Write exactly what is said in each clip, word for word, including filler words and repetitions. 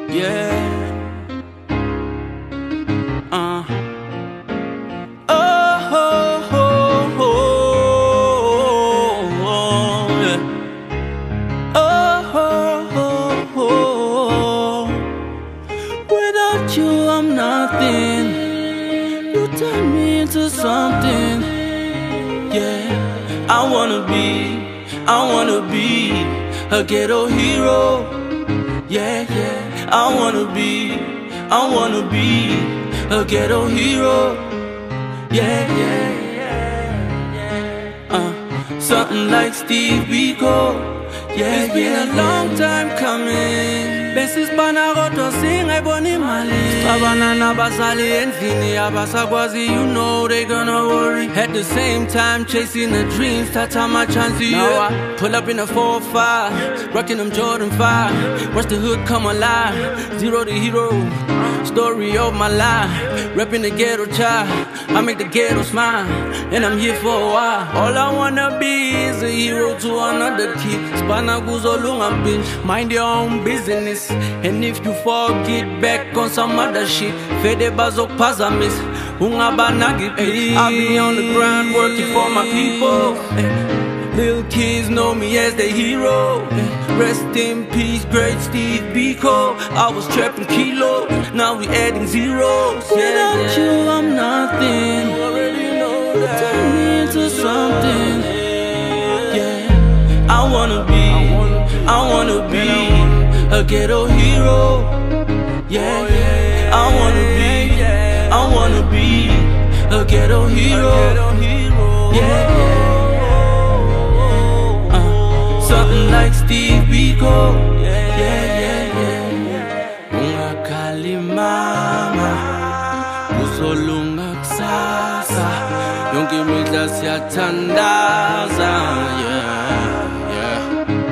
Yeah. Uh. Oh, oh, oh, oh, oh, yeah. Oh, oh, oh, oh. Without you, I'm nothing. You turn me into something. Yeah. I wanna be, I wanna be a ghetto hero. Yeah, yeah. I wanna be, I wanna be a ghetto hero. Yeah, yeah, yeah. Uh, something like Steve Biko. Yeah, it's been yeah, a long yeah. time coming. Besis banagoto sing ebony mali. Abanana basali endlini abasakwazi, you know they gonna worry. At the same time chasing the dreams, tata my chance. Now I pull up in a four five, rocking them Jordan five. Watch the hood come alive, zero to hero. Story of my life, repping the ghetto child. I make the ghetto smile, and I'm here for a while. All I wanna be is a hero to another kid. Spana guzolunga binge, mind your own business. And if you fall, get back on some other shit. Fede bazo pazamis, ungabanagi. I'll be on the ground working for my people. Little kids know me as the hero. Rest in peace, great Steve Biko. I was trapping kilos, now we adding zeros. Yeah, without yeah. you, I'm nothing. You already know that. You turn me into something. Yeah, I wanna be, I wanna be a ghetto hero. Yeah, yeah. I wanna be, I wanna be a ghetto hero. Yeah, yeah. Something like Steve Biko. Yeah, yeah, yeah, yeah. Ungakali mama, usolunga kusasa. Yonke imihla siyathandaza. Yeah, yeah.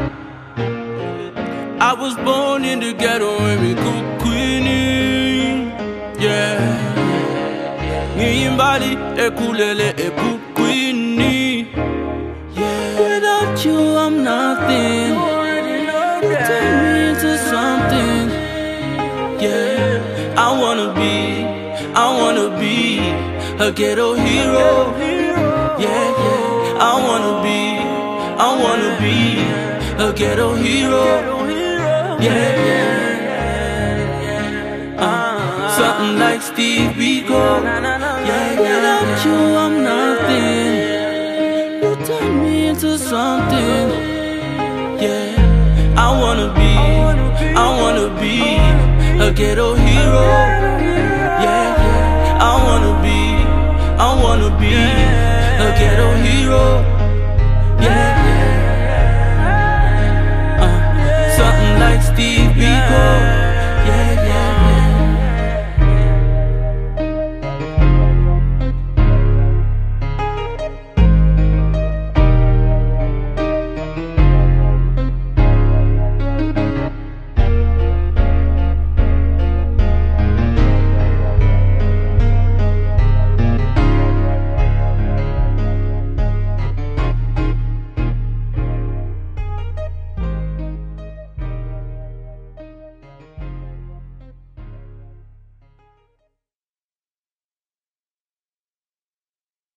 I was born in the ghetto and we cook queenie. Yeah. Ngiyimbali ekulele epukwini. Without you, I'm nothing. You turn me into something. Yeah, I wanna be, I wanna be a ghetto hero. Yeah, yeah, I wanna be, I wanna be a ghetto hero. Yeah, yeah. Uh, something like Steve Biko. Yeah, without you, I'm nothing. Turn me into something. Yeah, I wanna be, I wanna be a ghetto hero. Yeah, yeah, I wanna be, I wanna be a ghetto hero.